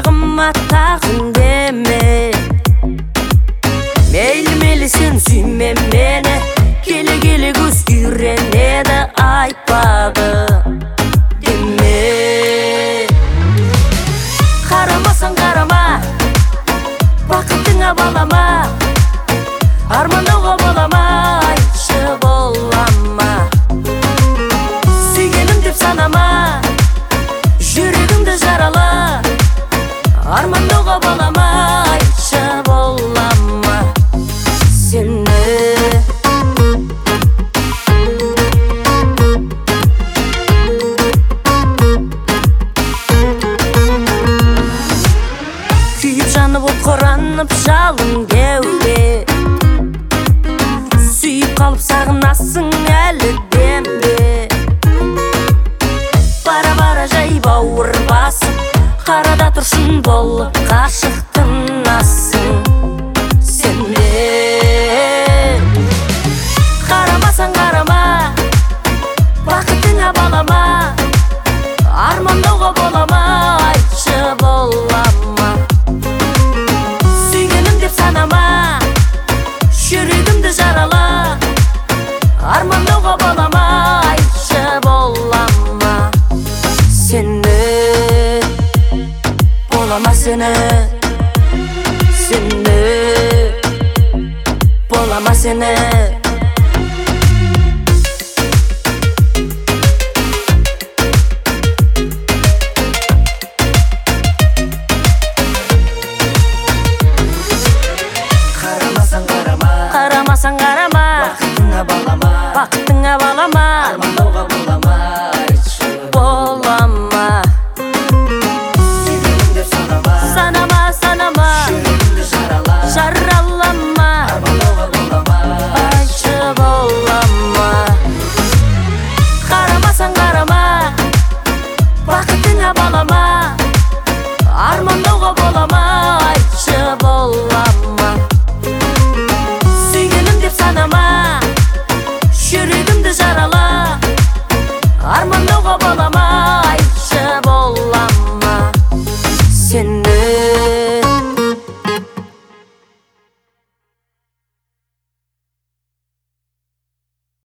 құшағыма тағын деме. Мейлі сен сүйме мені, келе көз үйренеді айтпады деме. Қарамасаң қарама, бақытыңа балама, армандауға болама, айтшы болама. Сүйгенім деп санама, жүрегімді жарала, армандауға болама, айтшы болама сені. Күйіп жанып от қоранып жалын кеуде, сүйіп қалып сағынасың әлі дембе. Бара жай бауыр басып, қарада тұршын болып қашықтың асың сенде. Қарамасаң қарама, бақытыңа балама, армандауға болама, айтшы болама. Сүйгенім деп санама, жүрегімді жарала, армандауға болама, айтшы болама сені. Болама сені, сені, болама сені. Қарамасаң қарама, Қарамасаң қарама, бақытыңа балама,